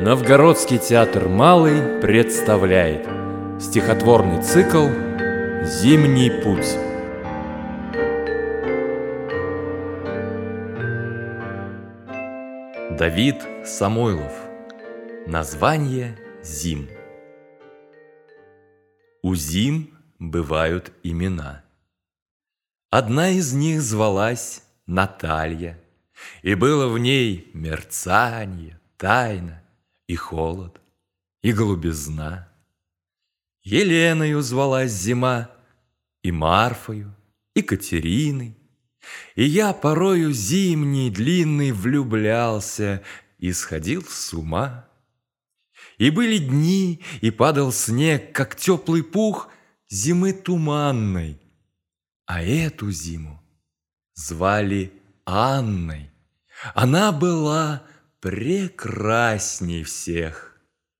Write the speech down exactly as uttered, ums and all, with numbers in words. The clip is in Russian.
Новгородский театр «Малый» представляет стихотворный цикл «Зимний путь». Давид Самойлов. Название зим. У зим бывают имена. Одна из них звалась Наталья, и было в ней мерцанье, тайна и холод, и голубизна. Еленою звалась зима, и Марфою, и Катериной. И я порою зимний длинный влюблялся и сходил с ума. И были дни, и падал снег, как теплый пух зимы туманной. А эту зиму звали Анной. Она была прекрасней всех.